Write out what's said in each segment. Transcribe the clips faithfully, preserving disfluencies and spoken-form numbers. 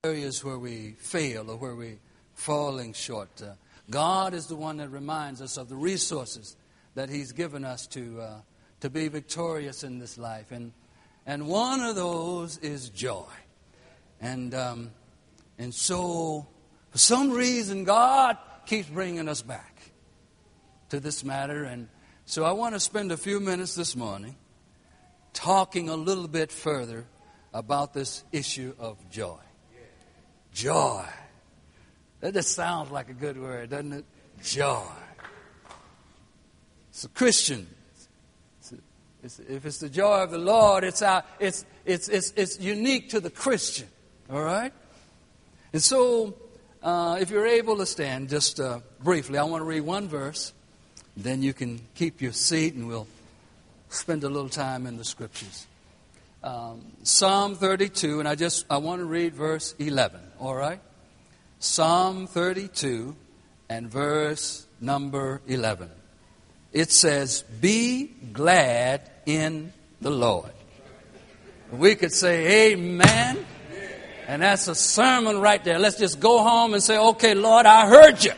areas where we fail or where we're falling short. Uh, God is the one that reminds us of the resources that He's given us to uh, to be victorious in this life. And and one of those is joy. And um, and so, for some reason, God keeps bringing us back to this matter. And so I want to spend a few minutes this morning talking a little bit further about this issue of joy. Joy. That just sounds like a good word, doesn't it? Joy. It's a Christian. It's a, it's, if it's the joy of the Lord, it's, our, it's, it's, it's, it's unique to the Christian. All right? And so, uh, if you're able to stand, just uh, briefly, I want to read one verse. Then you can keep your seat and we'll spend a little time in the Scriptures. Um, Psalm thirty-two, and I just I want to read verse eleven, all right? Psalm thirty-two and verse number eleven. It says, "Be glad in the Lord." We could say amen, and that's a sermon right there. Let's just go home and say, "Okay, Lord, I heard you."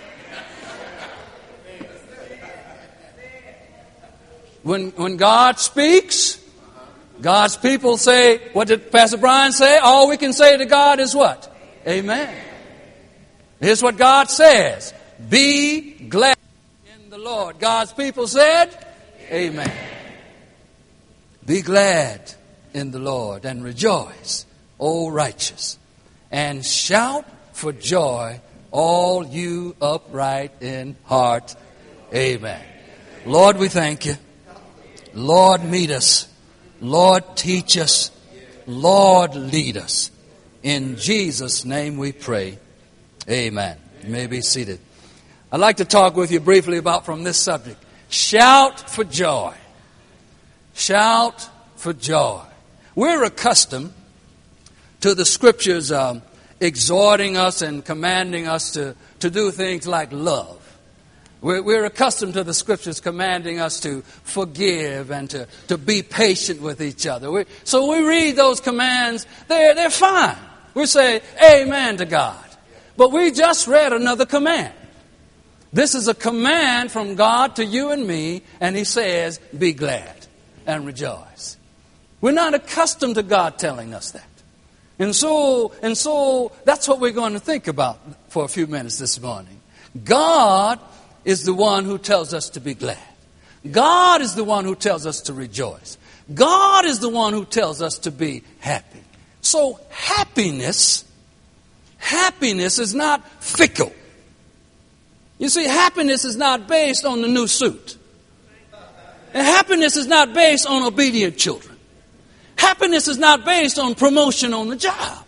When when God speaks, God's people say, what did Pastor Brian say? All we can say to God is what? Amen. Here's what God says. Be glad in the Lord. God's people said, amen. Be glad in the Lord and rejoice, O righteous, and shout for joy, all you upright in heart. Amen. Lord, we thank you. Lord, meet us. Lord, teach us. Lord, lead us. In Jesus' name we pray. Amen. You may be seated. I'd like to talk with you briefly about from this subject. Shout for joy. Shout for joy. We're accustomed to the Scriptures um, exhorting us and commanding us to, to do things like love. We're, we're accustomed to the Scriptures commanding us to forgive and to, to be patient with each other. We, so we read those commands, they're, they're fine. We say amen to God. But we just read another command. This is a command from God to you and me, and He says, be glad and rejoice. We're not accustomed to God telling us that. And so, and so that's what we're going to think about for a few minutes this morning. God is the one who tells us to be glad. God is the one who tells us to rejoice. God is the one who tells us to be happy. So happiness, happiness is not fickle. You see, happiness is not based on the new suit. And happiness is not based on obedient children. Happiness is not based on promotion on the job.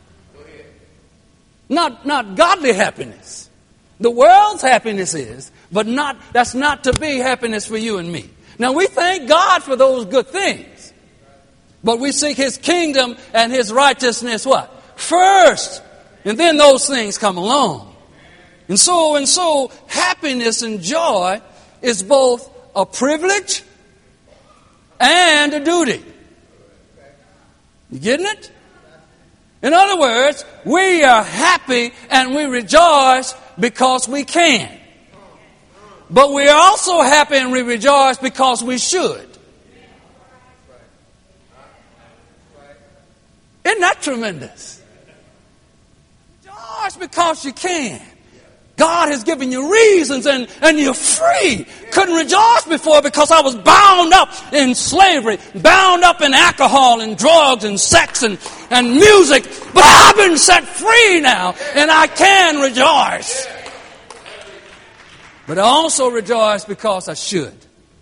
Not, not godly happiness. The world's happiness is, but not that's not to be happiness for you and me. Now, we thank God for those good things. But we seek His kingdom and His righteousness what? First. And then those things come along. And so, and so, happiness and joy is both a privilege and a duty. You getting it? In other words, we are happy and we rejoice because we can. But we are also happy and we rejoice because we should. Isn't that tremendous? Rejoice because you can. God has given you reasons and, and you're free. Couldn't rejoice before because I was bound up in slavery, bound up in alcohol and drugs and sex and, and music. But I've been set free now and I can rejoice. But I also rejoice because I should.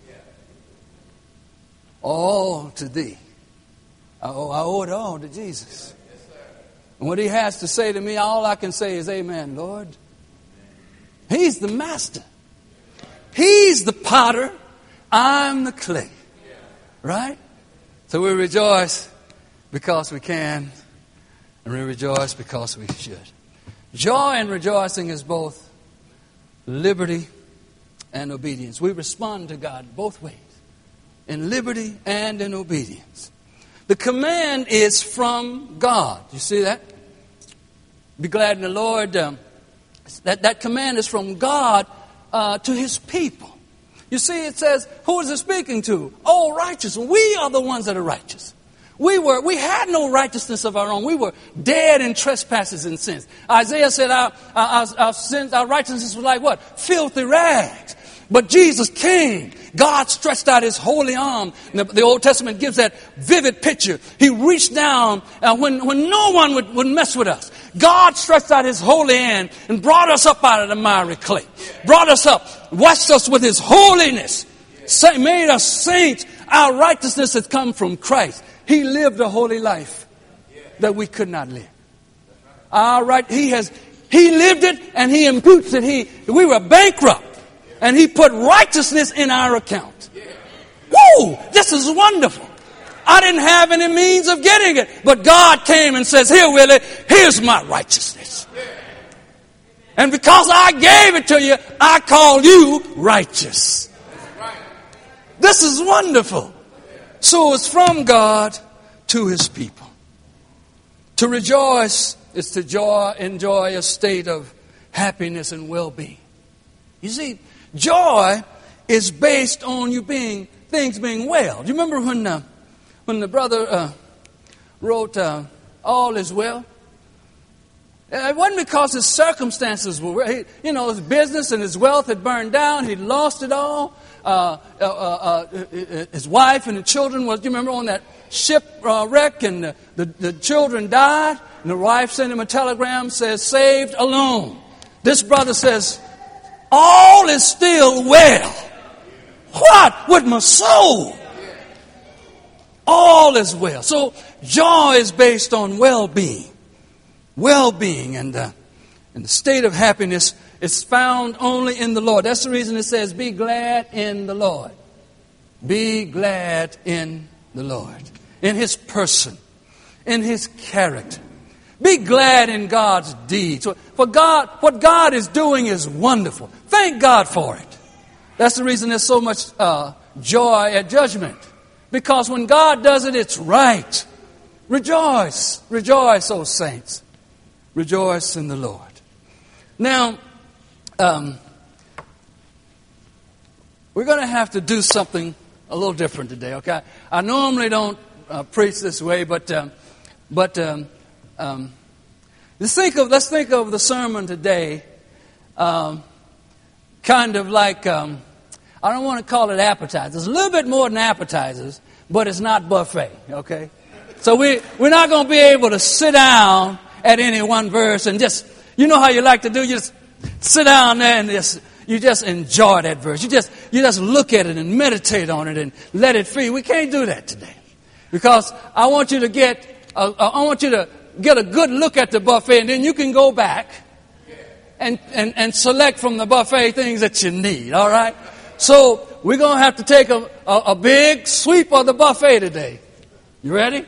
All to Thee. I owe, I owe it all to Jesus. And what He has to say to me, all I can say is amen, Lord. He's the master. He's the potter. I'm the clay. Right? So we rejoice because we can. And we rejoice because we should. Joy and rejoicing is both liberty and obedience. We respond to God both ways. In liberty and in obedience. The command is from God. You see that? Be glad in the Lord. Um, that, that command is from God uh, to his people. You see, it says, who is it speaking to? Oh, righteous. We are the ones that are righteous. We were, we had no righteousness of our own. We were dead in trespasses and sins. Isaiah said our, our, our sins, our righteousness was like what? Filthy rags. But Jesus came. God stretched out his holy arm. The, the Old Testament gives that vivid picture. He reached down uh, when, when no one would, would mess with us. God stretched out his holy hand and brought us up out of the miry clay. Brought us up, washed us with his holiness, made us saints. Our righteousness had come from Christ. He lived a holy life that we could not live. All right, he has, he lived it and he imputes it. He, we were bankrupt and he put righteousness in our account. Woo! This is wonderful. I didn't have any means of getting it, but God came and says, here, Willie, here's my righteousness. And because I gave it to you, I call you righteous. This is wonderful. So it's from God to his people. To rejoice is to joy, enjoy a state of happiness and well-being. You see, joy is based on you being, things being well. Do you remember when, uh, when the brother uh, wrote, uh, All is Well? It wasn't because his circumstances were, you know, his business and his wealth had burned down. He'd lost it all. Uh, uh, uh, uh, his wife and the children was, you remember on that shipwreck uh, and the, the, the children died. And the wife sent him a telegram, says, saved alone. This brother says, all is still well. What? With my soul. All is well. So joy is based on well-being. Well-being and, uh, and the state of happiness is found only in the Lord. That's the reason it says, be glad in the Lord. Be glad in the Lord. In his person. In his character. Be glad in God's deeds. For God, what God is doing is wonderful. Thank God for it. That's the reason there's so much uh, joy at judgment. Because when God does it, it's right. Rejoice. Rejoice, O saints. Rejoice in the Lord. Now, um, we're going to have to do something a little different today, okay? I normally don't uh, preach this way, but um, but um, um, let's think of let's think of the sermon today, um, kind of like um, I don't want to call it appetizers. It's a little bit more than appetizers, but it's not buffet, okay? So we we're not going to be able to sit down at any one verse and just, you know how you like to do, you just sit down there and just, you just enjoy that verse. You just, you just look at it and meditate on it and let it free. We can't do that today. Because I want you to get, uh, I want you to get a good look at the buffet and then you can go back and, and, and select from the buffet things that you need, all right? So we're going to have to take a, a, a big sweep of the buffet today. You ready?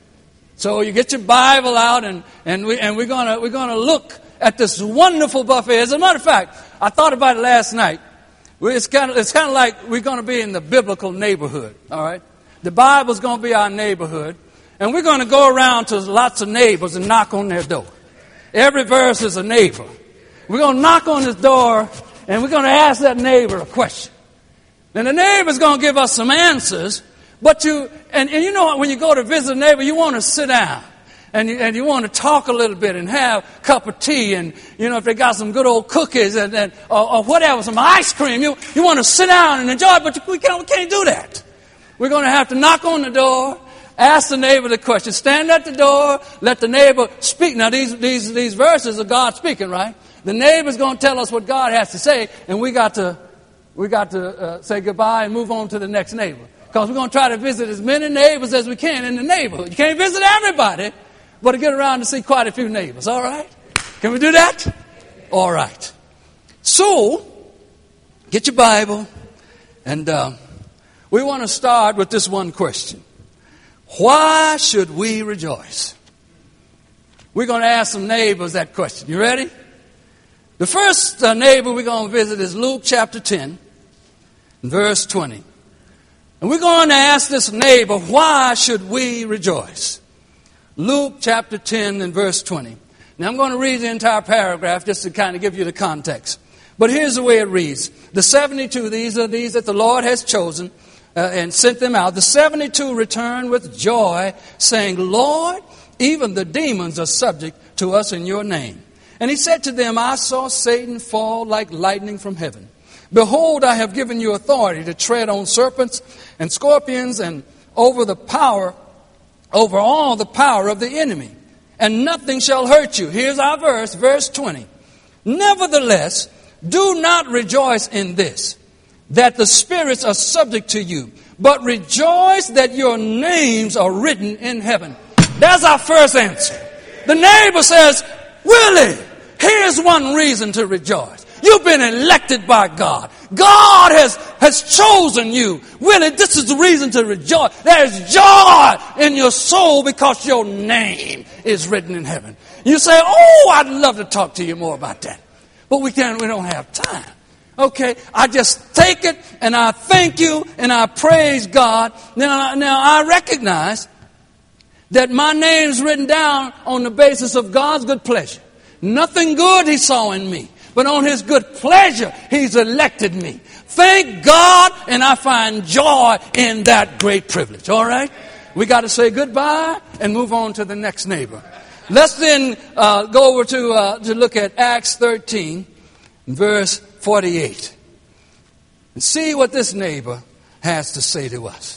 So you get your Bible out and, and, we, and we're going to we're gonna look at this wonderful buffet. As a matter of fact, I thought about it last night. It's kind of, it's kind of like we're going to be in the biblical neighborhood, all right? The Bible's going to be our neighborhood. And we're going to go around to lots of neighbors and knock on their door. Every verse is a neighbor. We're going to knock on his door and we're going to ask that neighbor a question. And the neighbor's going to give us some answers. But you, and, and you know, when you go to visit a neighbor, you want to sit down and you, and you want to talk a little bit and have a cup of tea and, you know, if they got some good old cookies and, and or, or whatever, some ice cream, you, you want to sit down and enjoy it, but we can't, we can't do that. We're going to have to knock on the door, ask the neighbor the question, stand at the door, let the neighbor speak. Now, these, these, these verses are God speaking, right? The neighbor's going to tell us what God has to say, and we got to, we got to uh, say goodbye and move on to the next neighbor. Because we're going to try to visit as many neighbors as we can in the neighborhood. You can't visit everybody, but to get around to see quite a few neighbors. All right? Can we do that? All right. So, get your Bible, and uh, we want to start with this one question. Why should we rejoice? We're going to ask some neighbors that question. You ready? The first uh, neighbor we're going to visit is Luke chapter ten, verse twenty. And we're going to ask this neighbor, why should we rejoice? Luke chapter ten and verse twenty. Now I'm going to read the entire paragraph just to kind of give you the context. But here's the way it reads. The seventy-two, these are these that the Lord has chosen uh, and sent them out. The seventy-two returned with joy, saying, Lord, even the demons are subject to us in your name. And he said to them, I saw Satan fall like lightning from heaven. Behold, I have given you authority to tread on serpents and scorpions and over the power, over all the power of the enemy. And nothing shall hurt you. Here's our verse, verse twenty. Nevertheless, do not rejoice in this, that the spirits are subject to you, but rejoice that your names are written in heaven. That's our first answer. The neighbor says, Willie, here's one reason to rejoice. You've been elected by God. God has, has chosen you. Willie, this is the reason to rejoice. There's joy in your soul because your name is written in heaven. You say, oh, I'd love to talk to you more about that. But we can't, we don't have time. Okay, I just take it and I thank you and I praise God. Now, now I recognize that my name's written down on the basis of God's good pleasure. Nothing good he saw in me, but on his good pleasure, he's elected me. Thank God, and I find joy in that great privilege. All right? We got to say goodbye and move on to the next neighbor. Let's then uh, go over to, uh, to look at Acts thirteen, verse forty-eight. And see what this neighbor has to say to us.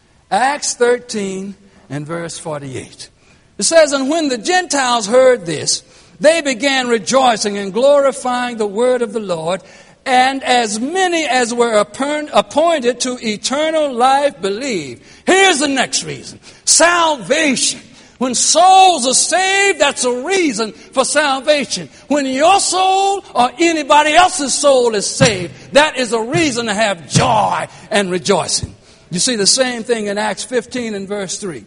Acts thirteen and verse forty-eight. It says, and when the Gentiles heard this, they began rejoicing and glorifying the word of the Lord. And as many as were appointed to eternal life believed. Here's the next reason. Salvation. When souls are saved, that's a reason for salvation. When your soul or anybody else's soul is saved, that is a reason to have joy and rejoicing. You see the same thing in Acts fifteen and verse three.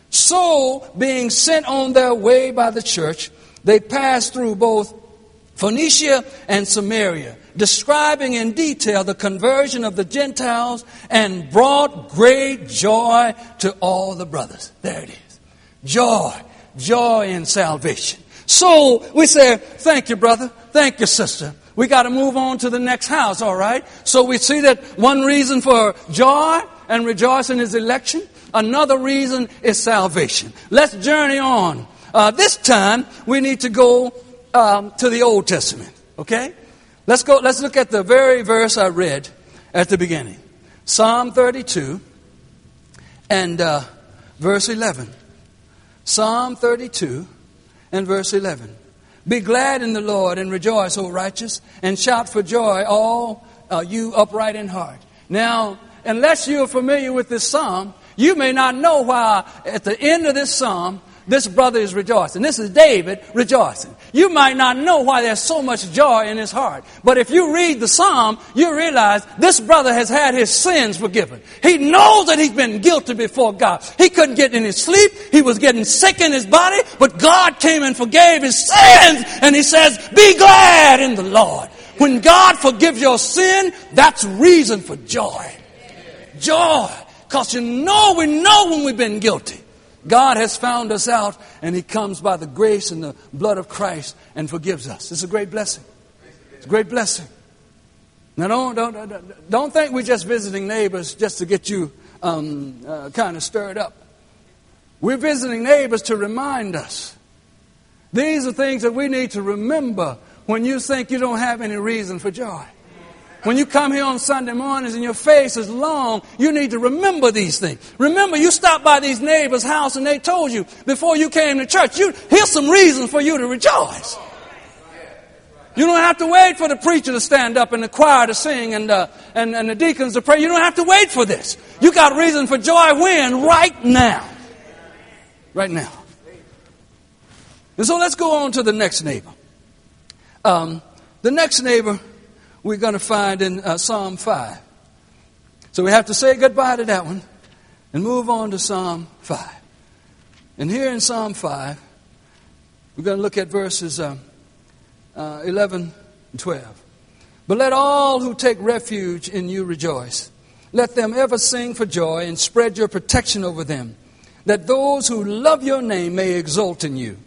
So, being sent on their way by the church, they passed through both Phoenicia and Samaria, describing in detail the conversion of the Gentiles and brought great joy to all the brothers. There it is. Joy. Joy in salvation. So we say, thank you, brother. Thank you, sister. We got to move on to the next house, all right? So we see that one reason for joy and rejoicing is election. Another reason is salvation. Let's journey on. Uh, this time, we need to go um, to the Old Testament, okay? Let's go. Let's look at the very verse I read at the beginning. Psalm thirty-two and uh, verse eleven. Psalm thirty-two and verse eleven. Be glad in the Lord and rejoice, O righteous, and shout for joy, all uh, you upright in heart. Now, unless you're familiar with this psalm, you may not know why at the end of this psalm, this brother is rejoicing. This is David rejoicing. You might not know why there's so much joy in his heart. But if you read the psalm, you realize this brother has had his sins forgiven. He knows that he's been guilty before God. He couldn't get any sleep. He was getting sick in his body. But God came and forgave his sins. And he says, be glad in the Lord. When God forgives your sin, that's reason for joy. Joy. Because you know, we know when we've been guilty. God has found us out, and he comes by the grace and the blood of Christ and forgives us. It's a great blessing. It's a great blessing. Now, don't don't don't think we're just visiting neighbors just to get you um, uh, kind of stirred up. We're visiting neighbors to remind us. These are things that we need to remember when you think you don't have any reason for joy. When you come here on Sunday mornings and your face is long, you need to remember these things. Remember, you stopped by these neighbors' house and they told you before you came to church, you, here's some reasons for you to rejoice. You don't have to wait for the preacher to stand up and the choir to sing and, uh, and, and the deacons to pray. You don't have to wait for this. You got reason for joy when? Right now. Right now. And so let's go on to the next neighbor. Um, the next neighbor we're going to find in uh, Psalm five. So we have to say goodbye to that one and move on to Psalm five. And here in Psalm five, we're going to look at verses uh, uh, eleven and twelve. But let all who take refuge in you rejoice. Let them ever sing for joy and spread your protection over them, that those who love your name may exult in you.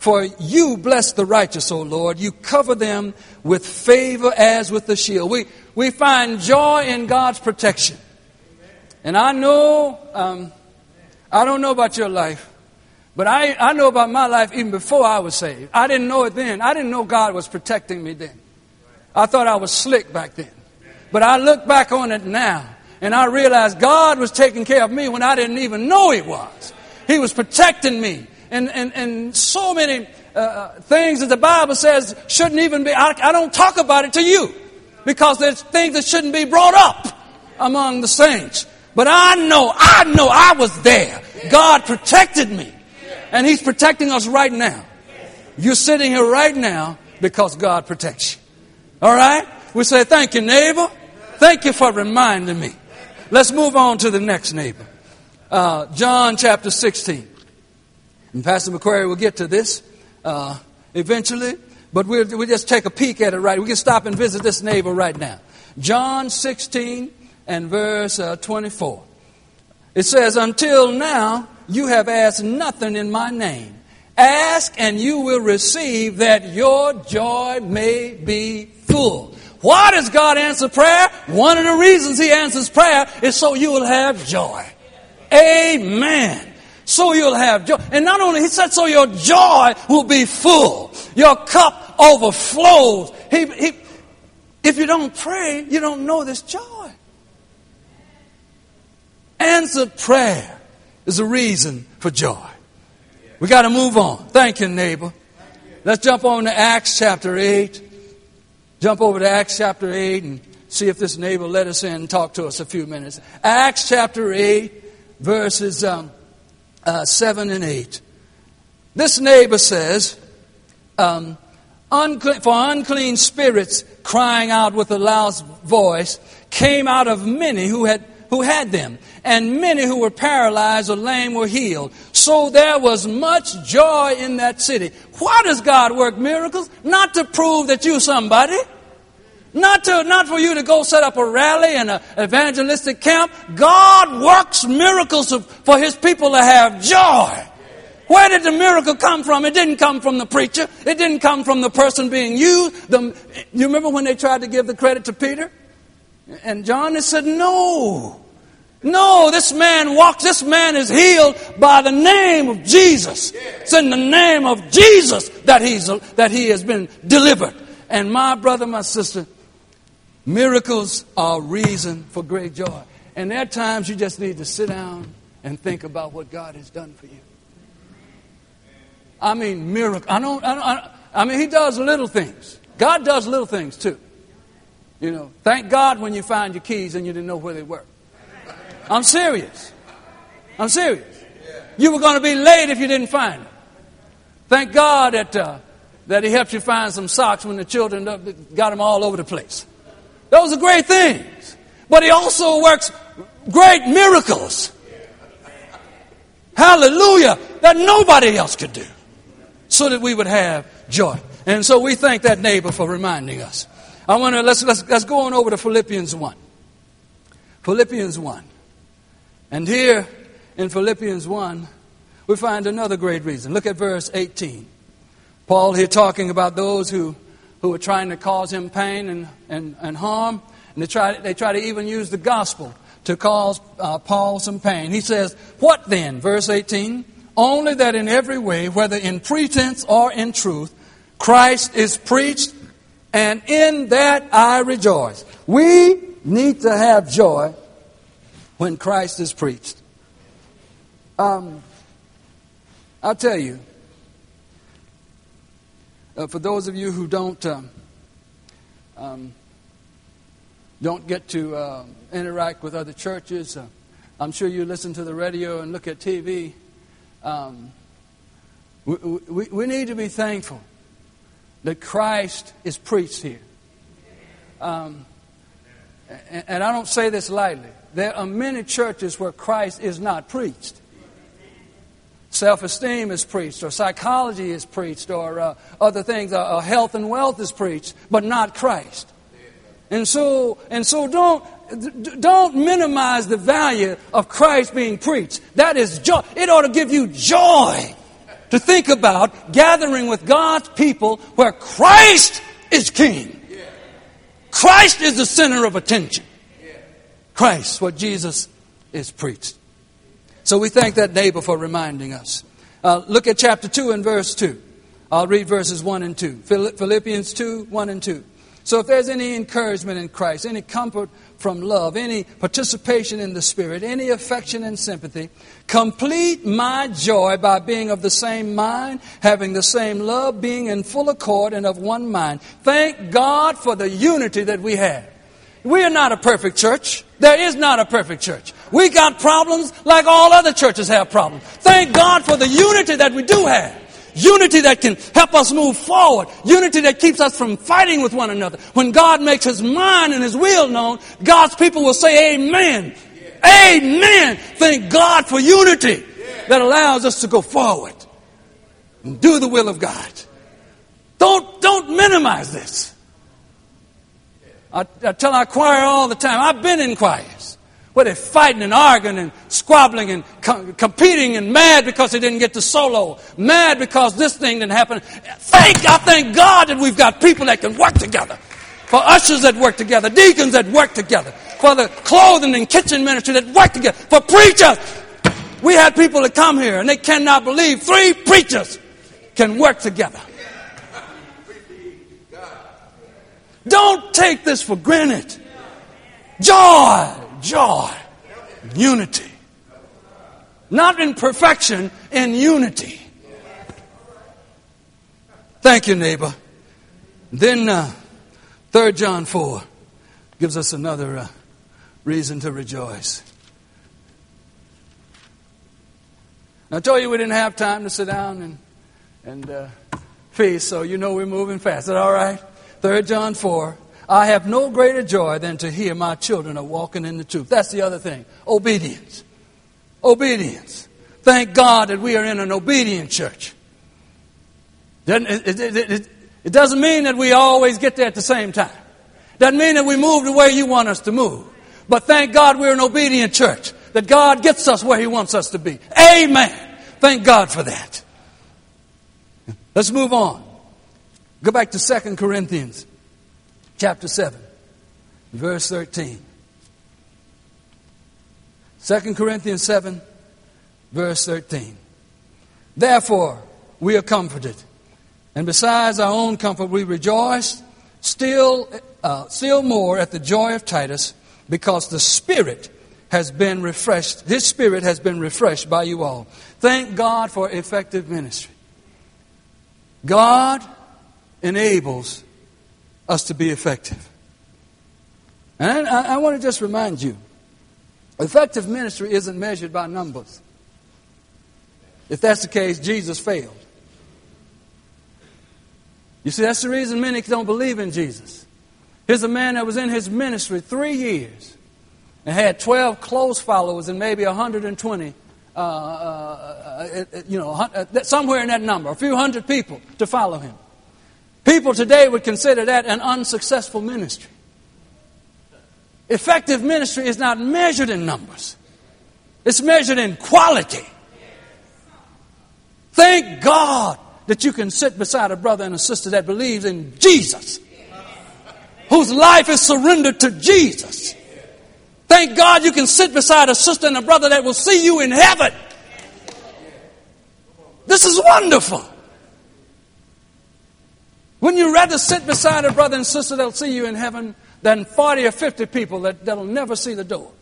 For you bless the righteous, O Lord. You cover them with favor as with a shield. We, we find joy in God's protection. And I know, um, I don't know about your life, but I, I know about my life even before I was saved. I didn't know it then. I didn't know God was protecting me then. I thought I was slick back then. But I look back on it now, and I realize God was taking care of me when I didn't even know He was. He was protecting me. And, and, and so many uh, things that the Bible says shouldn't even be, I, I don't talk about it to you. Because there's things that shouldn't be brought up among the saints. But I know, I know I was there. God protected me. And He's protecting us right now. You're sitting here right now because God protects you. All right? We say, thank you, neighbor. Thank you for reminding me. Let's move on to the next neighbor. Uh, John chapter sixteen. And Pastor McQuarrie will get to this uh, eventually. But we'll, we'll just take a peek at it right. We can stop and visit this neighbor right now. John sixteen and verse uh, twenty-four. It says, until now you have asked nothing in my name. Ask and you will receive, that your joy may be full. Why does God answer prayer? One of the reasons He answers prayer is so you will have joy. Amen. So you'll have joy. And not only, He said, so your joy will be full. Your cup overflows. He, he, if you don't pray, you don't know this joy. Answered prayer is a reason for joy. We got to move on. Thank you, neighbor. Let's jump on to Acts chapter eight. Jump over to Acts chapter eight and see if this neighbor let us in and talk to us a few minutes. Acts chapter eight, verses um, uh, seven and eight. This neighbor says, um, unclean, for unclean spirits crying out with a loud voice came out of many who had who had them, and many who were paralyzed or lame were healed. So there was much joy in that city. Why does God work miracles? Not to prove that you're somebody. Not to, not for you to go set up a rally and an evangelistic camp. God works miracles for His people to have joy. Where did the miracle come from? It didn't come from the preacher. It didn't come from the person being used. The, you remember when they tried to give the credit to Peter and John? They said, no. No, this man walks, this man is healed by the name of Jesus. It's in the name of Jesus that he's that he has been delivered. And my brother, my sister, miracles are reason for great joy. And there are times you just need to sit down and think about what God has done for you. I mean, miracle. I don't, I don't, I, don't, I mean, He does little things. God does little things too. You know, thank God when you find your keys and you didn't know where they were. I'm serious. I'm serious. You were going to be late if you didn't find them. Thank God that uh, that He helped you find some socks when the children got them all over the place. Those are great things. But He also works great miracles. Hallelujah. That nobody else could do. So that we would have joy. And so we thank that neighbor for reminding us. I want to let's let's let's go on over to Philippians one. Philippians one. And here in Philippians one, we find another great reason. Look at verse eighteen. Paul here talking about those who, who are trying to cause him pain and, and, and harm. And they try, they try to even use the gospel to cause uh, Paul some pain. He says, what then? Verse eighteen. Only that in every way, whether in pretense or in truth, Christ is preached, and in that I rejoice. We need to have joy when Christ is preached. Um, I'll tell you, uh, for those of you who don't um, um, don't get to uh, interact with other churches, uh, I'm sure you listen to the radio and look at T V. Um, we, we, we need to be thankful that Christ is preached here. Um, and, and I don't say this lightly. There are many churches where Christ is not preached. Self-esteem is preached, or psychology is preached, or uh, other things, or, or health and wealth is preached, but not Christ. And so, and so don't don't minimize the value of Christ being preached. That is joy. It ought to give you joy to think about gathering with God's people where Christ is king. Christ is the center of attention. Christ, what Jesus is preached. So we thank that neighbor for reminding us. Uh, look at chapter two and verse two. I'll read verses one and two. Philippians two, one and two. So if there's any encouragement in Christ, any comfort from love, any participation in the Spirit, any affection and sympathy, complete my joy by being of the same mind, having the same love, being in full accord and of one mind. Thank God for the unity that we have. We are not a perfect church. There is not a perfect church. We got problems like all other churches have problems. Thank God for the unity that we do have. Unity that can help us move forward. Unity that keeps us from fighting with one another. When God makes His mind and His will known, God's people will say amen. Yeah. Amen. Thank God for unity yeah. that allows us to go forward and do the will of God. Don't, don't minimize this. I, I tell our choir all the time, I've been in choirs where they're fighting and arguing and squabbling and com- competing and mad because they didn't get the solo, mad because this thing didn't happen. Thank, I thank God that we've got people that can work together. For ushers that work together, deacons that work together, for the clothing and kitchen ministry that work together, for preachers. We had people that come here and they cannot believe three preachers can work together. Don't take this for granted. Joy. Joy, unity. Not in perfection, in unity. Thank you, neighbor. Then uh, Third John four gives us another uh, reason to rejoice. I told you we didn't have time to sit down and, and uh, feast, so you know we're moving fast. Is that all right? Third John four. I have no greater joy than to hear my children are walking in the truth. That's the other thing. Obedience. Obedience. Thank God that we are in an obedient church. It, it, it, it, it doesn't mean that we always get there at the same time. Doesn't mean that we move the way you want us to move. But thank God we're an obedient church. That God gets us where He wants us to be. Amen. Thank God for that. Let's move on. Go back to Second Corinthians. Chapter seven, verse thirteen. Second Corinthians seven, verse thirteen. Therefore, we are comforted. And besides our own comfort, we rejoice still, uh, still more at the joy of Titus, because the Spirit has been refreshed. His Spirit has been refreshed by you all. Thank God for effective ministry. God enables us to be effective. And I, I want to just remind you, effective ministry isn't measured by numbers. If that's the case, Jesus failed. You see, that's the reason many don't believe in Jesus. Here's a man that was in his ministry three years and had twelve close followers and maybe one hundred twenty, uh, uh, uh, you know, somewhere in that number, a few hundred people to follow him. People today would consider that an unsuccessful ministry. Effective ministry is not measured in numbers. It's measured in quality. Thank God that you can sit beside a brother and a sister that believes in Jesus, whose life is surrendered to Jesus. Thank God you can sit beside a sister and a brother that will see you in heaven. This is wonderful. Wouldn't you rather sit beside a brother and sister that will see you in heaven than forty or fifty people that will never see the door?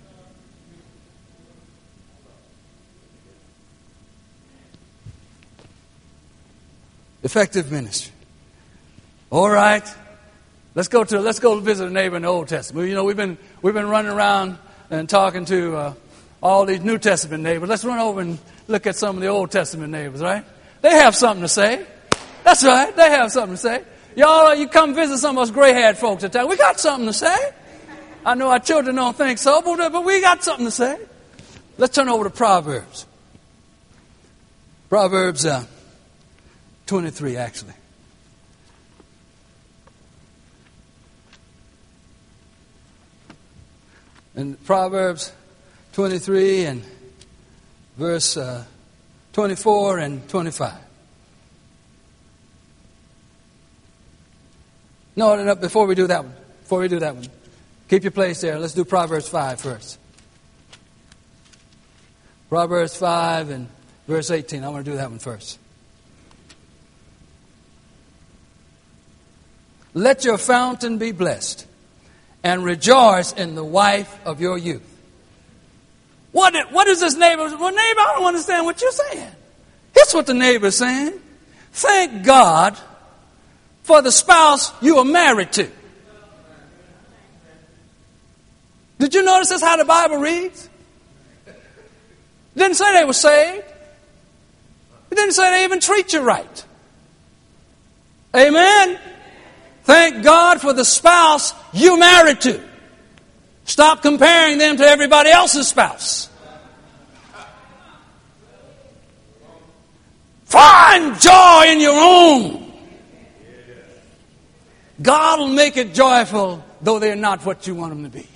Effective ministry. All right. Let's go to let's go visit a neighbor in the Old Testament. You know, we've been we've been running around and talking to uh, all these New Testament neighbors. Let's run over and look at some of the Old Testament neighbors, right? They have something to say. That's right. They have something to say. Y'all, you come visit some of us gray-haired folks at time. We got something to say. I know our children don't think so, but, but we got something to say. Let's turn over to Proverbs. Proverbs uh, twenty-three, actually. In Proverbs twenty-three and verse uh, twenty-four, and twenty-five. No, no, no, before we do that one. Before we do that one. Keep your place there. Let's do Proverbs five first. Proverbs five and verse eighteen. I want to do that one first. Let your fountain be blessed, and rejoice in the wife of your youth. What, what is this neighbor? Well, neighbor, I don't understand what you're saying. Here's what the neighbor is saying. Thank God for the spouse you are married to. Did you notice that's how the Bible reads? It didn't say they were saved. It didn't say they even treat you right. Amen? Thank God for the spouse you married to. Stop comparing them to everybody else's spouse. Find joy in your own. God will make it joyful, though they're not what you want them to be.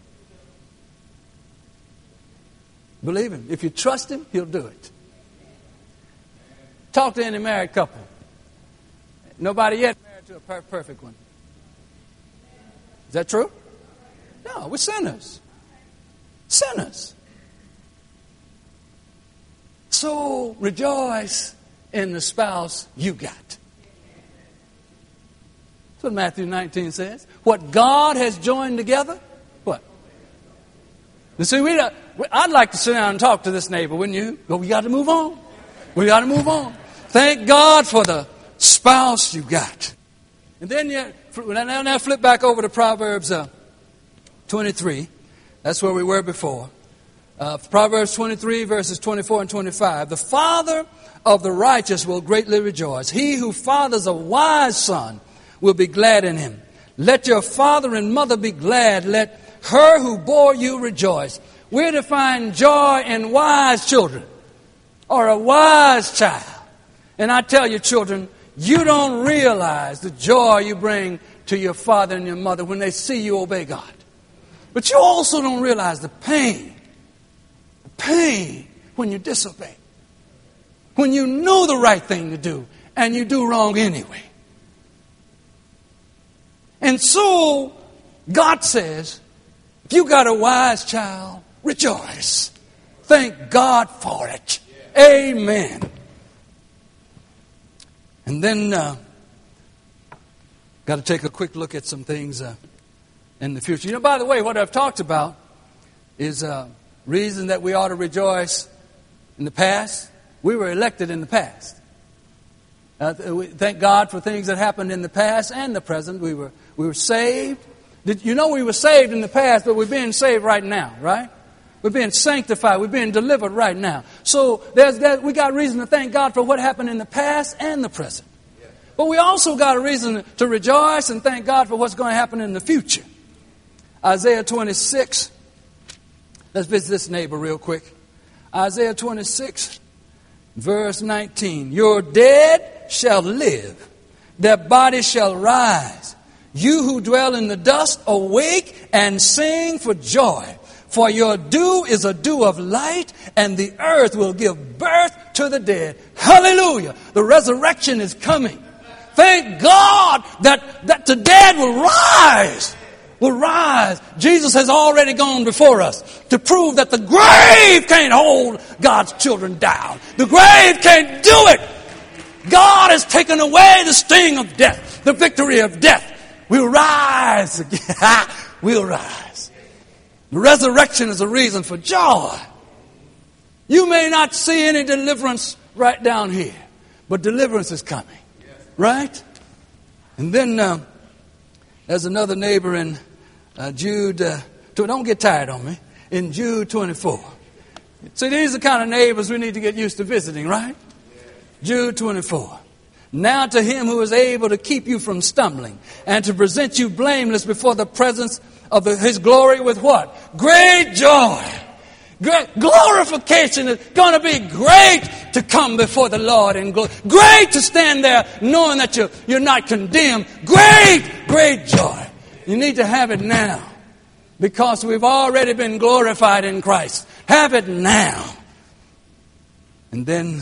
Believe Him. If you trust Him, He'll do it. Talk to any married couple. Nobody yet married to a per- perfect one. Is that true? No, we're sinners. Sinners. So rejoice in the spouse you got. That's what Matthew nineteen says. What God has joined together, what? You see, we don't, I'd like to sit down and talk to this neighbor, wouldn't you? But we got to move on. We got to move on. Thank God for the spouse you got. And then you now, now flip back over to Proverbs uh, twenty-three. That's where we were before. Uh, Proverbs twenty-three, verses twenty-four and twenty-five. The father of the righteous will greatly rejoice. He who fathers a wise son will be glad in him. Let your father and mother be glad. Let her who bore you rejoice. We're to find joy in wise children or a wise child. And I tell you, children, you don't realize the joy you bring to your father and your mother when they see you obey God. But you also don't realize the pain, the pain when you disobey. When you know the right thing to do and you do wrong anyway. And so God says, if you got a wise child, rejoice. Thank God for it. Amen. And then, uh, got to take a quick look at some things uh, in the future. You know, by the way, what I've talked about is a uh, reason that we ought to rejoice in the past. We were elected in the past. Uh, we thank God for things that happened in the past and the present. We were we were saved. Did you know we were saved in the past, but we're being saved right now, right? We're being sanctified. We're being delivered right now. So there's that, we got reason to thank God for what happened in the past and the present. But we also got a reason to rejoice and thank God for what's going to happen in the future. Isaiah twenty-six. Let's visit this neighbor real quick. Isaiah twenty-six, verse nineteen. Your dead shall live. Their bodies shall rise. You who dwell in the dust, awake and sing for joy. For your dew is a dew of light, and the earth will give birth to the dead. Hallelujah. The resurrection is coming. Thank God that, that the dead will rise. Will rise. Jesus has already gone before us to prove that the grave can't hold God's children down. The grave can't do it. God has taken away the sting of death, the victory of death. We'll rise again. We'll rise. The resurrection is a reason for joy. You may not see any deliverance right down here, but deliverance is coming. Right? And then uh, there's another neighbor in uh, Jude. Uh, don't get tired on me. In Jude twenty-four. See, these are the kind of neighbors we need to get used to visiting, right? Jude twenty-four. Now to him who is able to keep you from stumbling and to present you blameless before the presence of the, his glory with what? Great joy. Great glorification is going to be great to come before the Lord in glory. Great to stand there knowing that you're, you're not condemned. Great, great joy. You need to have it now because we've already been glorified in Christ. Have it now. And then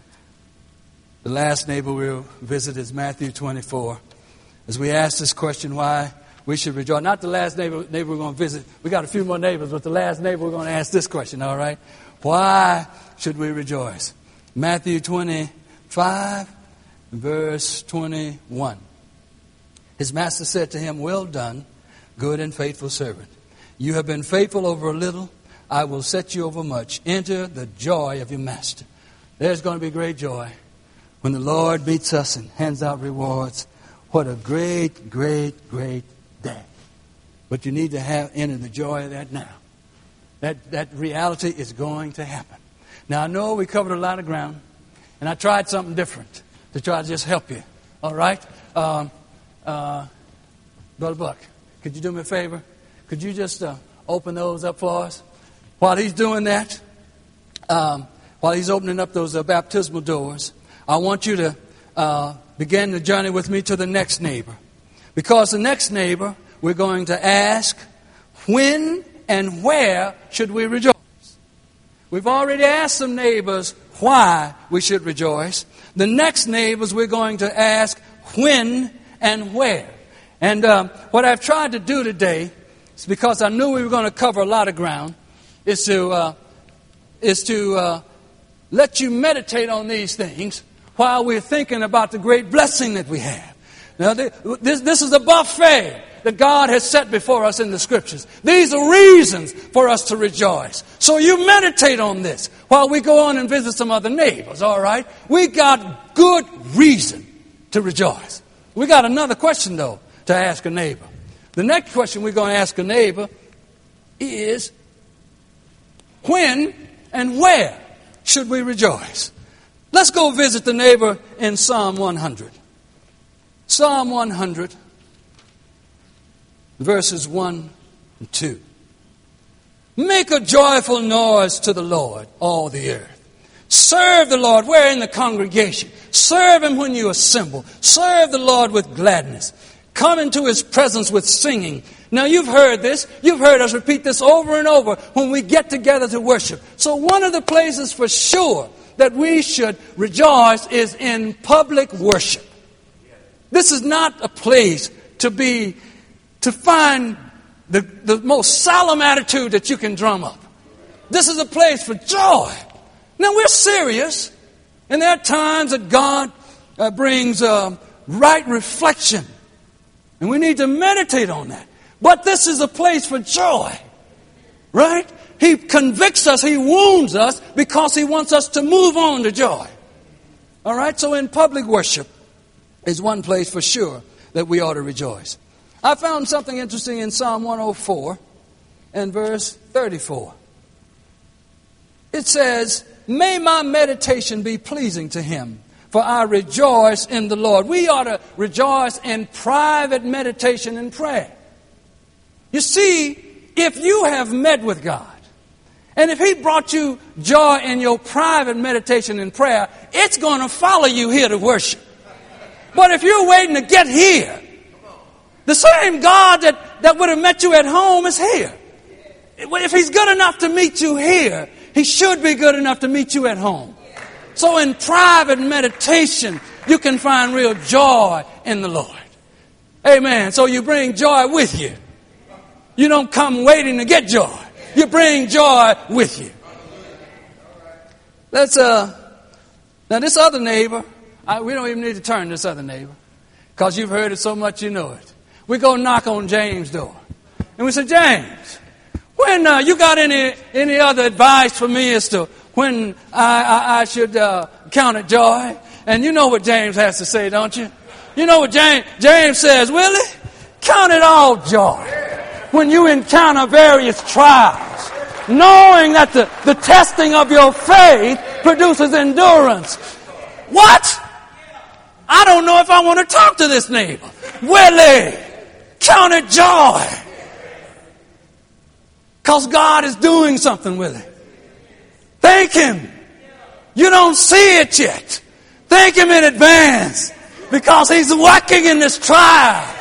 the last neighbor we'll visit is Matthew twenty-four. As we ask this question, why we should rejoice. Not the last neighbor, neighbor we're going to visit. We got a few more neighbors, but the last neighbor we're going to ask this question, all right? Why should we rejoice? Matthew twenty-five, verse twenty-one. His master said to him, well done, good and faithful servant. You have been faithful over a little. I will set you over much. Enter the joy of your master. There's going to be great joy when the Lord meets us and hands out rewards. What a great, great, great day. But you need to have enter the joy of that now. That, that reality is going to happen. Now, I know we covered a lot of ground, and I tried something different to try to just help you. All right? Um, uh, Brother Buck, could you do me a favor? Could you just uh, open those up for us? While he's doing that, um, while he's opening up those uh, baptismal doors, I want you to uh, begin the journey with me to the next neighbor. Because the next neighbor, we're going to ask, when and where should we rejoice? We've already asked some neighbors why we should rejoice. The next neighbors, we're going to ask, when and where. And um, what I've tried to do today, is because I knew we were going to cover a lot of ground, is to uh, is to uh, let you meditate on these things while we're thinking about the great blessing that we have. Now, this, this is a buffet that God has set before us in the Scriptures. These are reasons for us to rejoice. So you meditate on this while we go on and visit some other neighbors, all right? We got good reason to rejoice. We got another question, though, to ask a neighbor. The next question we're going to ask a neighbor is, when and where should we rejoice? Let's go visit the neighbor in Psalm one hundred. Psalm one hundred, verses one and two. Make a joyful noise to the Lord, all the earth. Serve the Lord where in the congregation. Serve Him when you assemble. Serve the Lord with gladness. Come into His presence with singing. Now you've heard this. You've heard us repeat this over and over when we get together to worship. So one of the places for sure that we should rejoice is in public worship. This is not a place to be, to find the, the most solemn attitude that you can drum up. This is a place for joy. Now we're serious, and there are times that God uh, brings uh, right reflection, and we need to meditate on that. But this is a place for joy, right? He convicts us, He wounds us because He wants us to move on to joy. All right, so in public worship is one place for sure that we ought to rejoice. I found something interesting in Psalm one oh four and verse thirty-four. It says, may my meditation be pleasing to Him, for I rejoice in the Lord. We ought to rejoice in private meditation and prayer. You see, if you have met with God, and if He brought you joy in your private meditation and prayer, it's going to follow you here to worship. But if you're waiting to get here, the same God that, that would have met you at home is here. If He's good enough to meet you here, He should be good enough to meet you at home. So in private meditation, you can find real joy in the Lord. Amen. So you bring joy with you. You don't come waiting to get joy. You bring joy with you. Let's, uh, now this other neighbor, I, we don't even need to turn to this other neighbor because you've heard it so much you know it. We go knock on James' door. And we say, James, when uh, you got any any other advice for me as to when I, I, I should uh, count it joy? And you know what James has to say, don't you? You know what James, James says, Willie? Count it all joy when you encounter various trials, knowing that the, the testing of your faith produces endurance. What? I don't know if I want to talk to this neighbor. Willie, count it joy. Because God is doing something with it. Thank Him. You don't see it yet. Thank Him in advance. Because He's working in this trial.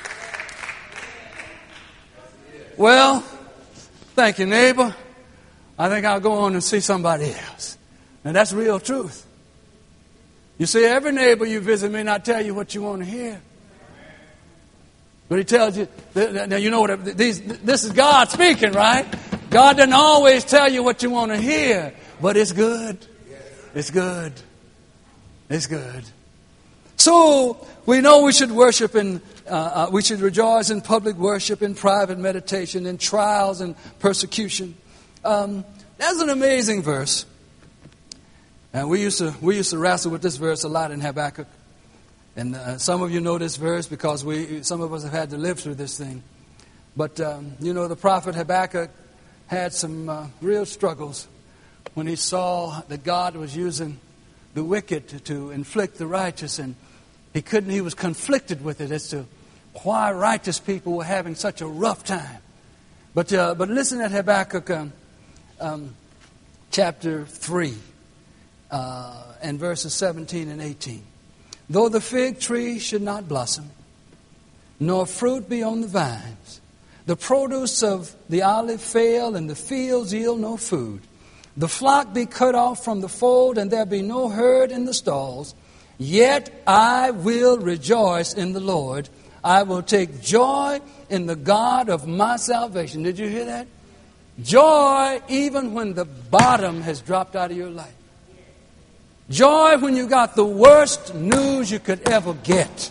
Well, thank you, neighbor. I think I'll go on and see somebody else. And that's real truth. You see, every neighbor you visit may not tell you what you want to hear. But he tells you, now you know what, these, this is God speaking, right? God doesn't always tell you what you want to hear, but it's good. It's good. It's good. So, we know we should worship in, uh, uh, we should rejoice in public worship, in private meditation, in trials and persecution. Um, that's an amazing verse. And we used to we used to wrestle with this verse a lot in Habakkuk. And uh, some of you know this verse because we some of us have had to live through this thing. But, um, you know, the prophet Habakkuk had some uh, real struggles when he saw that God was using the wicked to, to inflict the righteous. And he couldn't, he was conflicted with it as to why righteous people were having such a rough time. But, uh, but listen at Habakkuk um, um, chapter three. Uh, and verses seventeen and eighteen. Though the fig tree should not blossom, nor fruit be on the vines, the produce of the olive fail, and the fields yield no food, the flock be cut off from the fold, and there be no herd in the stalls, yet I will rejoice in the Lord. I will take joy in the God of my salvation. Did you hear that? Joy even when the bottom has dropped out of your life. Joy when you got the worst news you could ever get.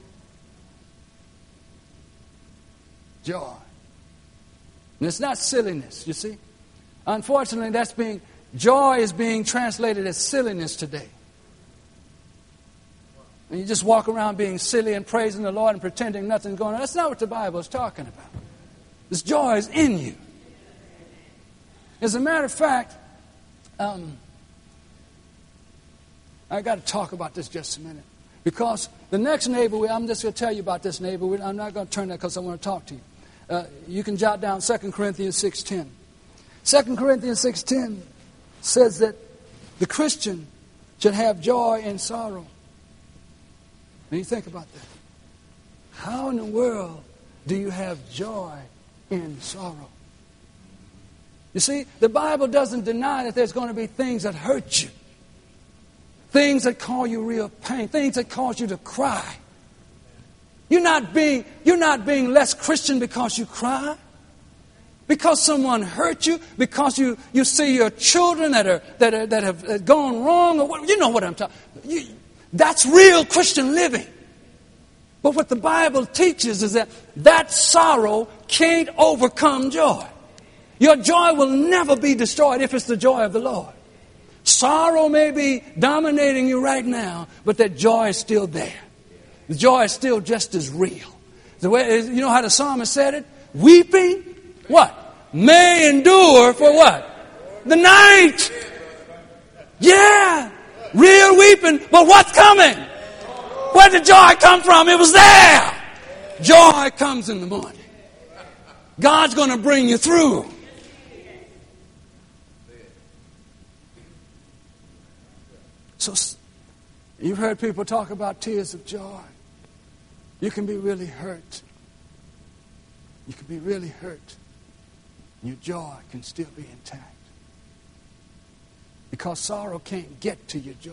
Joy. And it's not silliness, you see. Unfortunately, that's being joy is being translated as silliness today. And you just walk around being silly and praising the Lord and pretending nothing's going on. That's not what the Bible is talking about. This joy is in you. As a matter of fact, um, I got to talk about this just a minute. Because the next neighbor, I'm just going to tell you about this neighbor. I'm not going to turn that because I want to talk to you. Uh, you can jot down Second Corinthians six ten. Second Corinthians six ten says that the Christian should have joy in sorrow. And you think about that. How in the world do you have joy in sorrow? You see, the Bible doesn't deny that there's going to be things that hurt you. Things that cause you real pain. Things that cause you to cry. You're not being, you're not being less Christian because you cry. Because someone hurt you. Because you, you see your children that are that are, that have gone wrong. Or what, you know what I'm talking about. That's real Christian living. But what the Bible teaches is that that sorrow can't overcome joy. Your joy will never be destroyed if it's the joy of the Lord. Sorrow may be dominating you right now, but that joy is still there. The joy is still just as real. The way, you know how the psalmist said it? Weeping, what? May endure for what? The night. Yeah, real weeping, but what's coming? Where did joy come from? It was there. Joy comes in the morning. God's going to bring you through. So, you've heard people talk about tears of joy. You can be really hurt. You can be really hurt. And your joy can still be intact. Because sorrow can't get to your joy.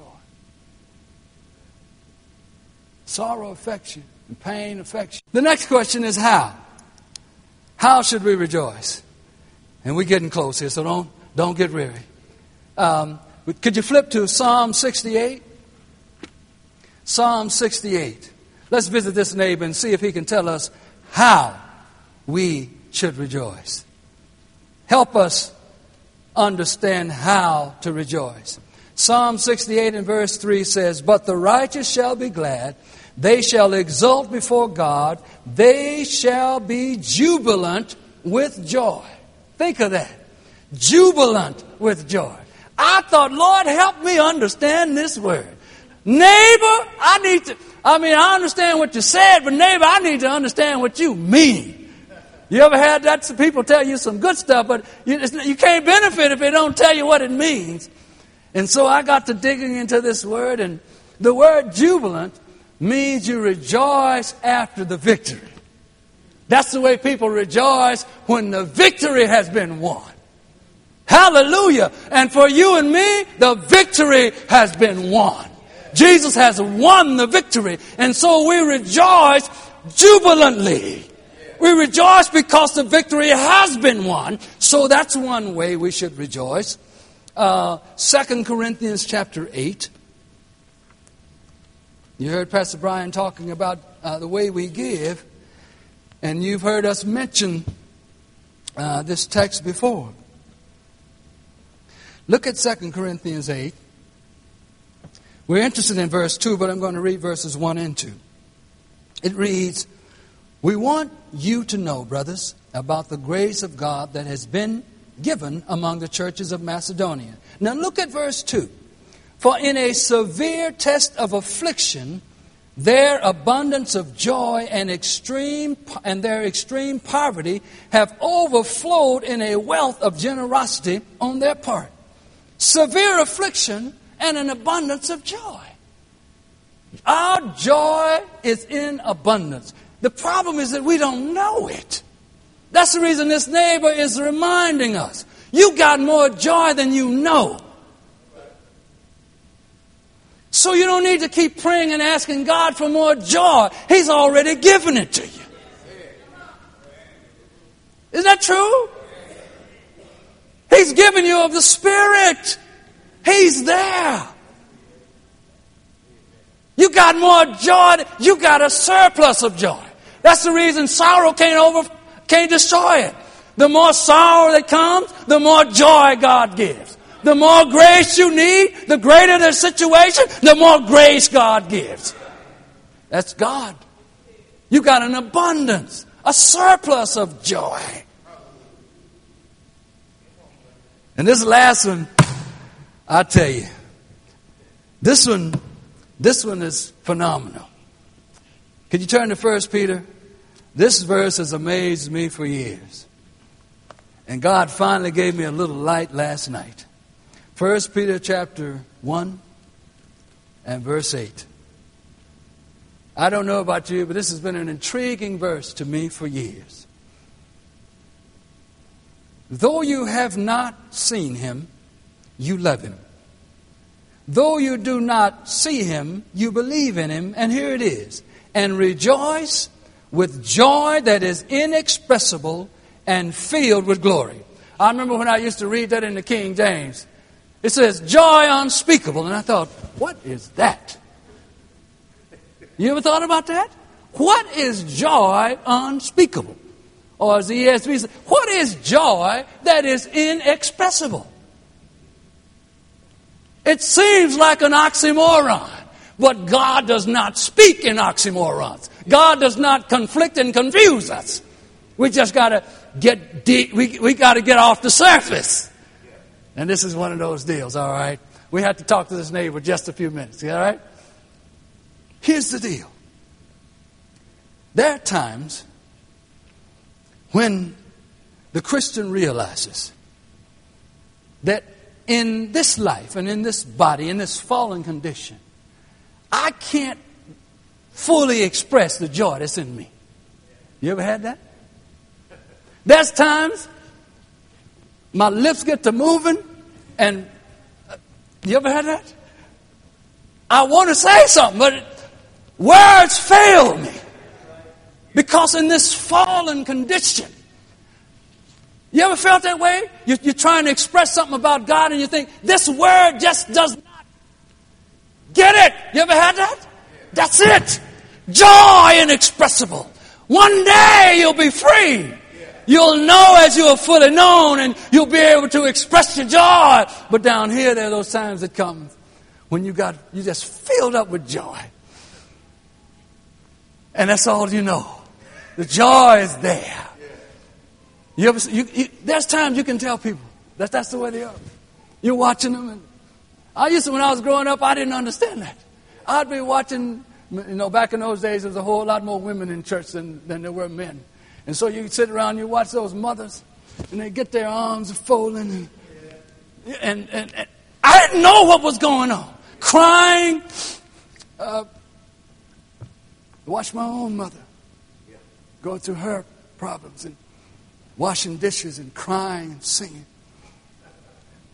Sorrow affects you, and pain affects you. The next question is how? How should we rejoice? And we're getting close here, so don't, don't get weary. Um, could you flip to Psalm sixty-eight? Psalm sixty-eight. Let's visit this neighbor and see if he can tell us how we should rejoice. Help us understand how to rejoice. Psalm sixty-eight and verse three says, "But the righteous shall be glad. They shall exult before God. They shall be jubilant with joy." Think of that. Jubilant with joy. I thought, Lord, help me understand this word. Neighbor, I need to, I mean, I understand what you said, but neighbor, I need to understand what you mean. You ever had that? Some people tell you some good stuff, but you, you can't benefit if they don't tell you what it means. And so I got to digging into this word, and the word jubilant means you rejoice after the victory. That's the way people rejoice when the victory has been won. Hallelujah. And for you and me, the victory has been won. Jesus has won the victory. And so we rejoice jubilantly. We rejoice because the victory has been won. So that's one way we should rejoice. Uh, Second Corinthians chapter eight. You heard Pastor Brian talking about uh, the way we give. And you've heard us mention uh, this text before. Look at Second Corinthians eight. We're interested in verse two, but I'm going to read verses one and two. It reads, "We want you to know, brothers, about the grace of God that has been given among the churches of Macedonia." Now look at verse two. "For in a severe test of affliction, their abundance of joy and extreme and their extreme poverty have overflowed in a wealth of generosity on their part." Severe affliction and an abundance of joy. Our joy is in abundance. The problem is that we don't know it. That's the reason this neighbor is reminding us. You got more joy than you know. So you don't need to keep praying and asking God for more joy. He's already given it to you. Isn't that true? He's given you of the Spirit. He's there. You got more joy. You got a surplus of joy. That's the reason sorrow can't over, can't destroy it. The more sorrow that comes, the more joy God gives. The more grace you need, the greater the situation, the more grace God gives. That's God. You got an abundance, a surplus of joy. And this last one, I tell you, this one, this one is phenomenal. Could you turn to First Peter? This verse has amazed me for years. And God finally gave me a little light last night. First Peter chapter one and verse eight. I don't know about you, but this has been an intriguing verse to me for years. "Though you have not seen him, you love him. Though you do not see him, you believe in him." And here it is. "And rejoice with joy that is inexpressible and filled with glory." I remember when I used to read that in the King James. It says, "joy unspeakable." And I thought, what is that? You ever thought about that? What is joy unspeakable? Or as the E S V says, what is joy that is inexpressible? It seems like an oxymoron, but God does not speak in oxymorons. God does not conflict and confuse us. We just got to get deep. We, we got to get off the surface. And this is one of those deals, all right? We have to talk to this neighbor just a few minutes, all right? Here's the deal. There are times when the Christian realizes that in this life and in this body, in this fallen condition, I can't fully express the joy that's in me. You ever had that? There's times my lips get to moving, and uh, you ever had that? I want to say something, but words fail me. Because in this fallen condition, you ever felt that way? You're, you're trying to express something about God, and you think, this word just does not get it. You ever had that? That's it. Joy inexpressible. One day you'll be free. You'll know as you are fully known, and you'll be able to express your joy. But down here, there are those times that come when you got you just filled up with joy, and that's all you know. The joy is there. You ever? You, you, there's times you can tell people that that's the way they are. You're watching them, and I used to when I was growing up, I didn't understand that. I'd be watching. You know, back in those days, there was a whole lot more women in church than than there were men. And so you sit around, you watch those mothers, and they get their arms folding, and, and, and, and I didn't know what was going on. Crying. Uh, watch my own mother go through her problems, and washing dishes, and crying, and singing.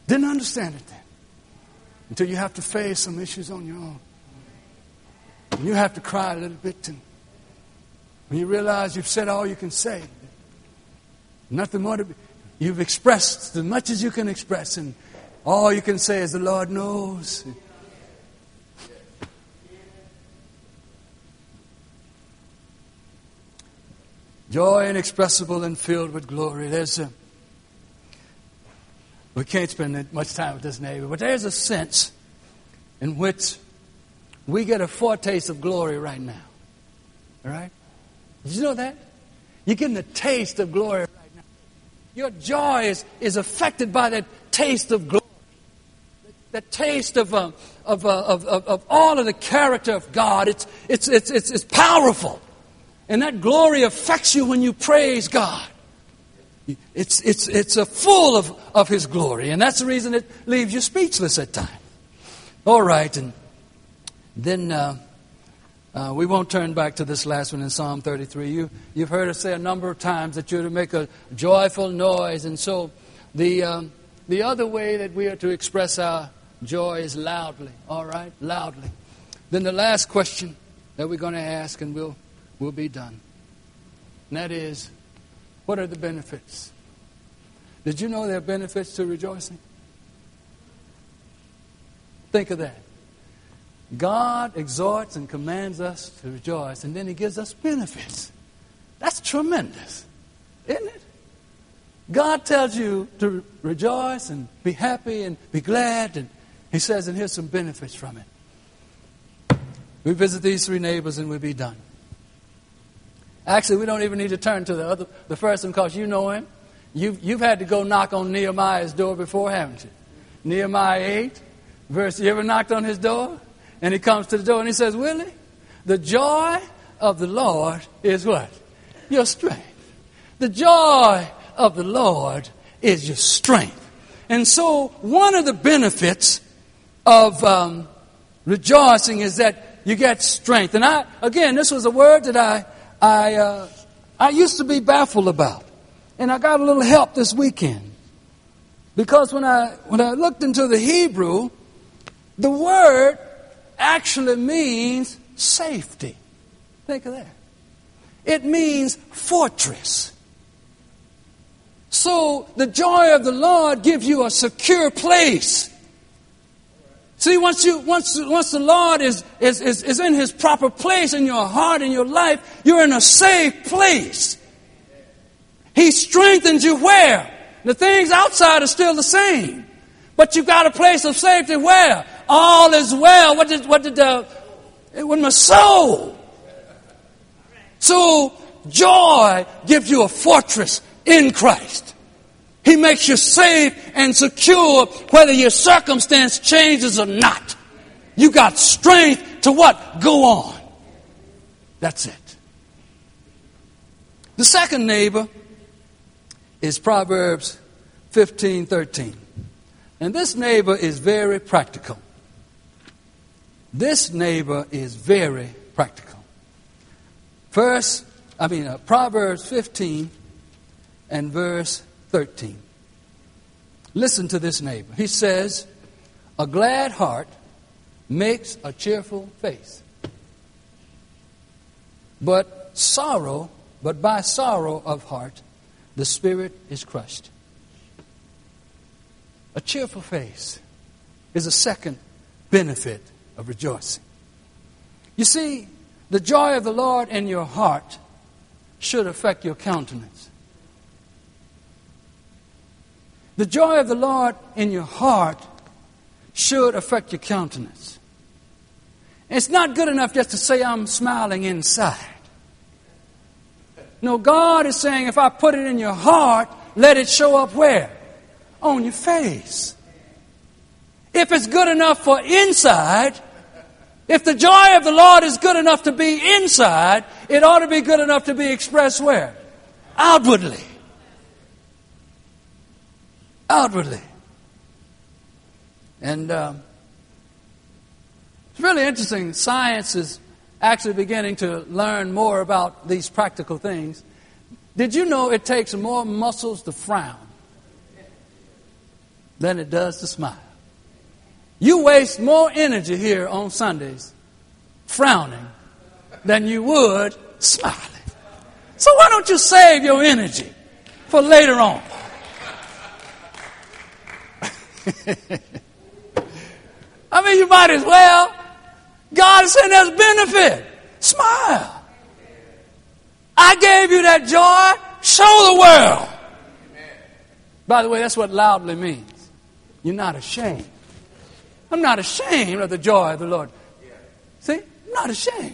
Didn't understand it then. Until you have to face some issues on your own. And you have to cry a little bit. And when you realize you've said all you can say. Nothing more to be. You've expressed as much as you can express. And all you can say is the Lord knows. Joy inexpressible and filled with glory. There's a, we can't spend much time with this neighbor, but there's a sense in which we get a foretaste of glory right now. All right? Did you know that? You're getting a taste of glory right now. Your joy is, is affected by that taste of glory. That taste of, uh, of, uh, of, of, of all of the character of God. It's, it's, it's, it's, it's powerful. And that glory affects you when you praise God. It's, it's, it's a full of, of His glory. And that's the reason it leaves you speechless at times. All right. And then uh, uh, we won't turn back to this last one in Psalm thirty-three. You, you've heard us say a number of times that you're to make a joyful noise. And so the, um, the other way that we are to express our joy is loudly. All right? Loudly. Then the last question that we're going to ask, and we'll, we'll be done. And that is, what are the benefits? Did you know there are benefits to rejoicing? Think of that. God exhorts and commands us to rejoice, and then He gives us benefits. That's tremendous, isn't it? God tells you to rejoice and be happy and be glad, and He says, and here's some benefits from it. We visit these three neighbors and we'll be done. Actually, we don't even need to turn to the other, the first one, because you know him. You've, you've had to go knock on Nehemiah's door before, haven't you? Nehemiah eight, verse, you ever knocked on his door? And he comes to the door and he says, Willie, the joy of the Lord is what? Your strength. The joy of the Lord is your strength. And so one of the benefits of um, rejoicing is that you get strength. And I, again, this was a word that I, I, uh, I used to be baffled about. And I got a little help this weekend. Because when I, when I looked into the Hebrew, the word actually means safety. Think of that. It means fortress. So the joy of the Lord gives you a secure place. See, once you once once the Lord is, is, is, is in His proper place in your heart and your life, you're in a safe place. He strengthens you where? The things outside are still the same. But you've got a place of safety where? All is well. What did what did the with my soul? So joy gives you a fortress in Christ. He makes you safe and secure whether your circumstance changes or not. You got strength to what? Go on. That's it. The second neighbor is Proverbs fifteen thirteen. And this neighbor is very practical. This neighbor is very practical. First, I mean, uh, Proverbs fifteen and verse thirteen. Listen to this neighbor. He says, a glad heart makes a cheerful face. But sorrow, but by sorrow of heart, the spirit is crushed. A cheerful face is a second benefit of rejoicing. You see, the joy of the Lord in your heart should affect your countenance. The joy of the Lord in your heart should affect your countenance. It's not good enough just to say I'm smiling inside. No, God is saying if I put it in your heart, let it show up where? On your face. If it's good enough for inside, if the joy of the Lord is good enough to be inside, it ought to be good enough to be expressed where? Outwardly. Outwardly. And um, it's really interesting. Science is actually beginning to learn more about these practical things. Did you know it takes more muscles to frown than it does to smile. You waste more energy here on Sundays frowning than you would smiling. So why don't you save your energy for later on? I mean, you might as well. God is saying there's benefit. Smile. I gave you that joy. Show the world. By the way, that's what loudly means. You're not ashamed. I'm not ashamed of the joy of the Lord. See? I'm not ashamed.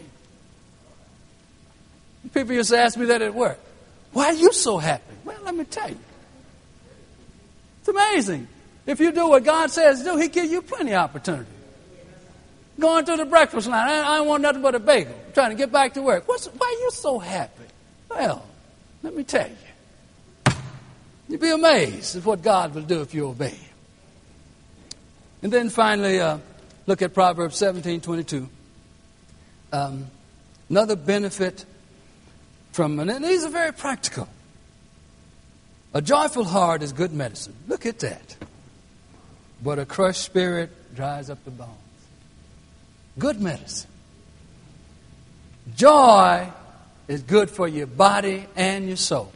People used to ask me that at work. Why are you so happy? Well, let me tell you. It's amazing. If you do what God says do, He gives you plenty of opportunity. Going to the breakfast line, I, I don't want nothing but a bagel. I'm trying to get back to work. What's, why are you so happy? Well, let me tell you. You'd be amazed at what God will do if you obey Him. And then finally, uh, look at Proverbs seventeen twenty-two. Um, another benefit from, and these are very practical. A joyful heart is good medicine. Look at that. But a crushed spirit dries up the bones. Good medicine. Joy is good for your body and your soul.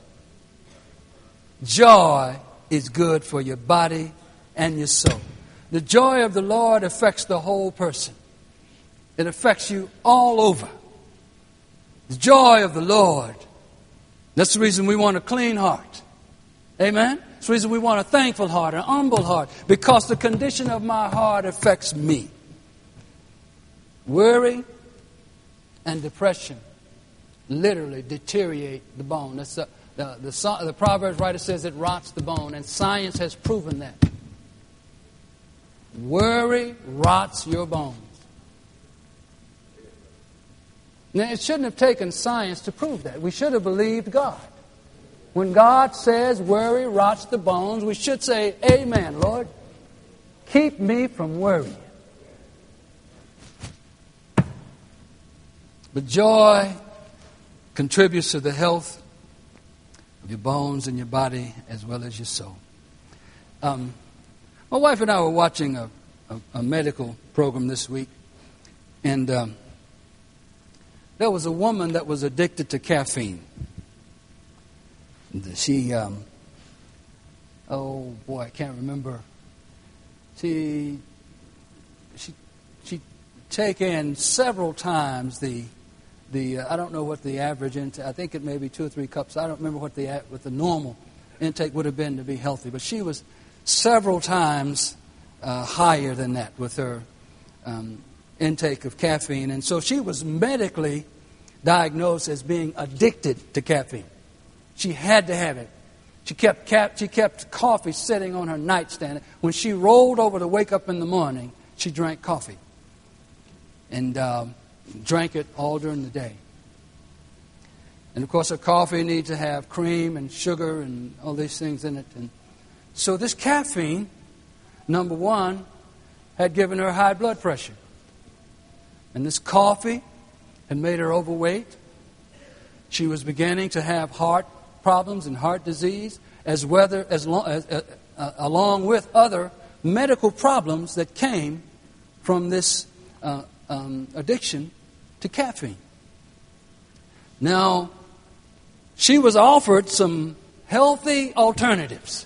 Joy is good for your body and your soul. The joy of the Lord affects the whole person. It affects you all over. The joy of the Lord. That's the reason we want a clean heart. Amen? That's the reason we want a thankful heart, an humble heart. Because the condition of my heart affects me. Worry and depression literally deteriorate the bone. That's the, the, the, the Proverbs writer says it rots the bone, and science has proven that. Worry rots your bones. Now, it shouldn't have taken science to prove that. We should have believed God. When God says worry rots the bones, we should say, Amen, Lord. Keep me from worrying. But joy contributes to the health of your bones and your body as well as your soul. Um, my wife and I were watching a, a, a medical program this week, and um, there was a woman that was addicted to caffeine. And she, um, oh boy, I can't remember. She, she, she take in several times the The uh, I don't know what the average intake. I think it may be two or three cups. I don't remember what the what the normal intake would have been to be healthy. But she was several times uh, higher than that with her um, intake of caffeine, and so she was medically diagnosed as being addicted to caffeine. She had to have it. She kept cap- she kept coffee sitting on her nightstand. When she rolled over to wake up in the morning, she drank coffee. And um, drank it all during the day. And of course, a coffee needs to have cream and sugar and all these things in it. And so this caffeine, number one, had given her high blood pressure. And this coffee had made her overweight. She was beginning to have heart problems and heart disease, as whether as long, as, uh, uh, along with other medical problems that came from this uh, um, addiction to caffeine. Now, she was offered some healthy alternatives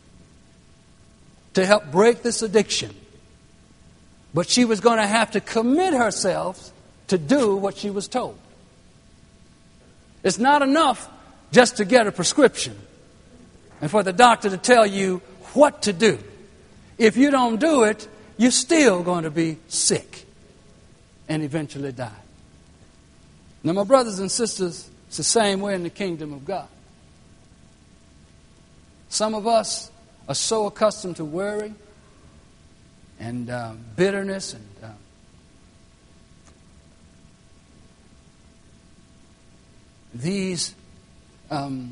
to help break this addiction. But she was going to have to commit herself to do what she was told. It's not enough just to get a prescription and for the doctor to tell you what to do. If you don't do it, you're still going to be sick and eventually die. Now, my brothers and sisters, it's the same way in the kingdom of God. Some of us are so accustomed to worry and uh, bitterness and uh, these um,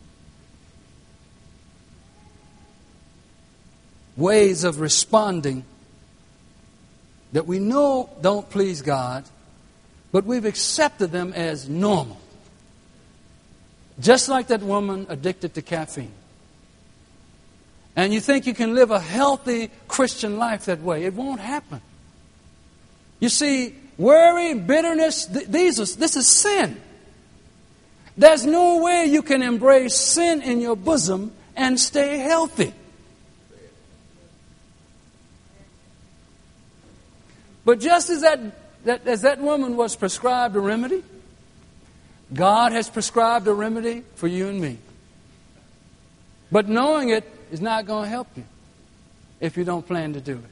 ways of responding that we know don't please God, but we've accepted them as normal. Just like that woman addicted to caffeine. and you think you can live a healthy Christian life that way. It won't happen. You see, worry, bitterness, th- these are, this is sin. There's no way you can embrace sin in your bosom and stay healthy. But just as that, that, as that woman was prescribed a remedy, God has prescribed a remedy for you and me. But knowing it is not going to help you if you don't plan to do it.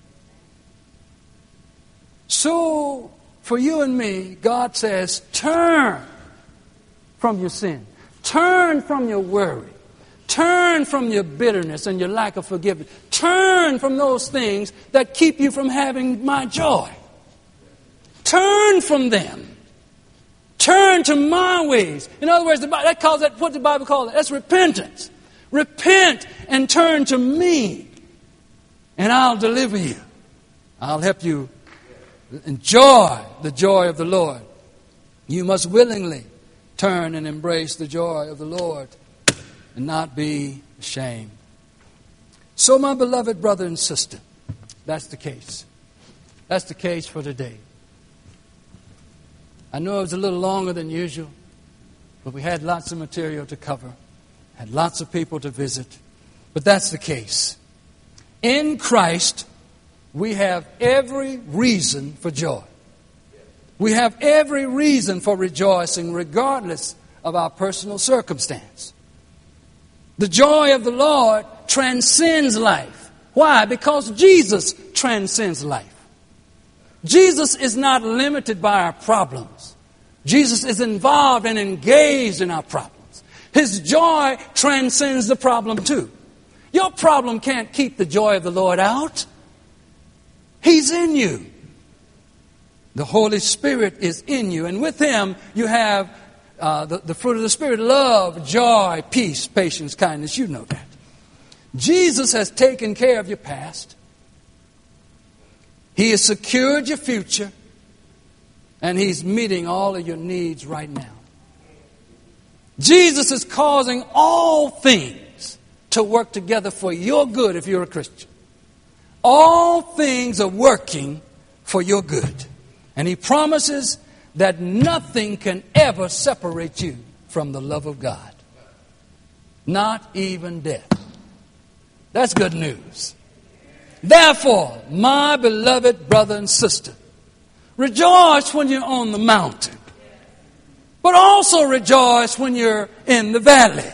So, for you and me, God says, turn from your sin. Turn from your worry. Turn from your bitterness and your lack of forgiveness. Turn from those things that keep you from having my joy. Turn from them. Turn to my ways. In other words, the Bible, that calls that, what the Bible calls it? That's repentance. Repent and turn to me, and I'll deliver you. I'll help you enjoy the joy of the Lord. You must willingly turn and embrace the joy of the Lord and not be ashamed. So, my beloved brother and sister, that's the case. That's the case for today. I know it was a little longer than usual, but we had lots of material to cover, had lots of people to visit, but that's the case. In Christ, we have every reason for joy. We have every reason for rejoicing regardless of our personal circumstance. The joy of the Lord transcends life. Why? Because Jesus transcends life. Jesus is not limited by our problems. Jesus is involved and engaged in our problems. His joy transcends the problem too. Your problem can't keep the joy of the Lord out. He's in you. The Holy Spirit is in you. And with Him, you have uh, the, the fruit of the Spirit: love, joy, peace, patience, kindness. You know that. Jesus has taken care of your past. He has secured your future. And He's meeting all of your needs right now. Jesus is causing all things to work together for your good if you're a Christian. All things are working for your good. And He promises that nothing can ever separate you from the love of God. Not even death. That's good news. Therefore, my beloved brother and sister, rejoice when you're on the mountain. But also rejoice when you're in the valley.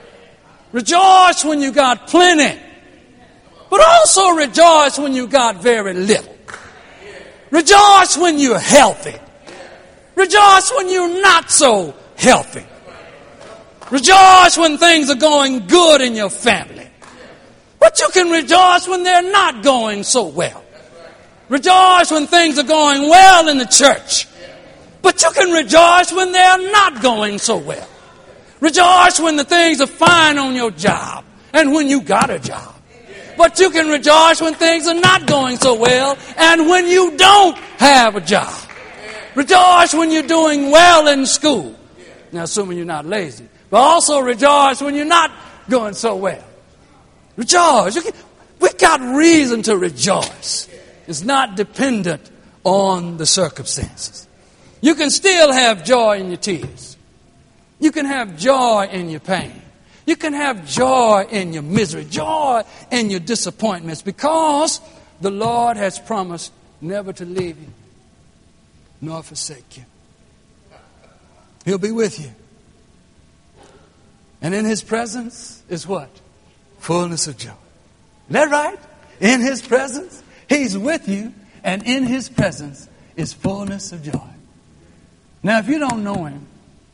Rejoice when you got plenty. But also rejoice when you got very little. Rejoice when you're healthy. Rejoice when you're not so healthy. Rejoice when things are going good in your family. But you can rejoice when they're not going so well. Rejoice when things are going well in the church. But you can rejoice when they're not going so well. Rejoice when the things are fine on your job and when you got a job. But you can rejoice when things are not going so well and when you don't have a job. Rejoice when you're doing well in school. Now, assuming you're not lazy. But also rejoice when you're not going so well. Rejoice. We've got reason to rejoice. It's not dependent on the circumstances. You can still have joy in your tears. You can have joy in your pain. You can have joy in your misery, joy in your disappointments, because the Lord has promised never to leave you nor forsake you. He'll be with you. And in His presence is what? Fullness of joy. Is that right? In His presence, He's with you, and in His presence is fullness of joy. Now, if you don't know Him,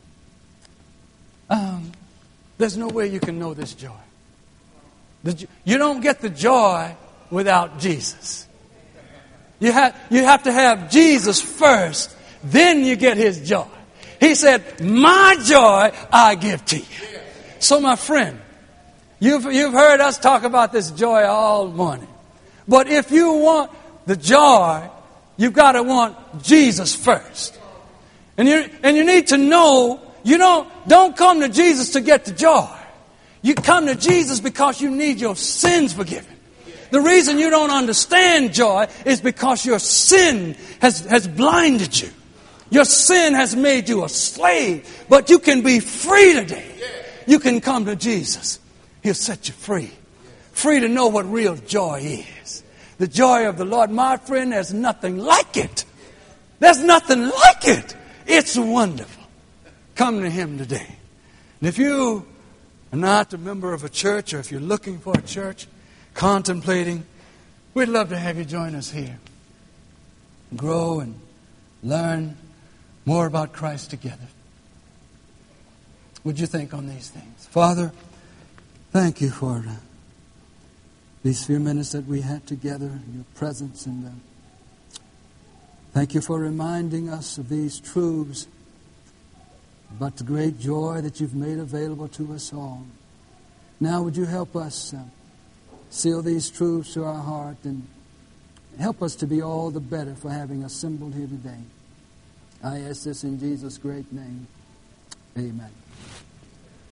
um, there's no way you can know this joy. The, you don't get the joy without Jesus. You have, you have to have Jesus first, then you get His joy. He said, my joy I give to you. So, my friend, you've, you've heard us talk about this joy all morning. But if you want the joy, you've got to want Jesus first. And you, and you need to know, you don't, don't come to Jesus to get the joy. You come to Jesus because you need your sins forgiven. The reason you don't understand joy is because your sin has, has blinded you. Your sin has made you a slave. But you can be free today. You can come to Jesus. He'll set you free. Free to know what real joy is. The joy of the Lord, my friend, there's nothing like it. There's nothing like it. It's wonderful. Come to Him today. And if you are not a member of a church, or if you're looking for a church, contemplating, we'd love to have you join us here. Grow and learn more about Christ together. Would you think on these things? Father, thank you for uh, these few minutes that we had together in your presence. And uh, thank you for reminding us of these truths about the great joy that you've made available to us all. Now would you help us uh, seal these truths to our heart and help us to be all the better for having assembled here today. I ask this in Jesus' great name. Amen.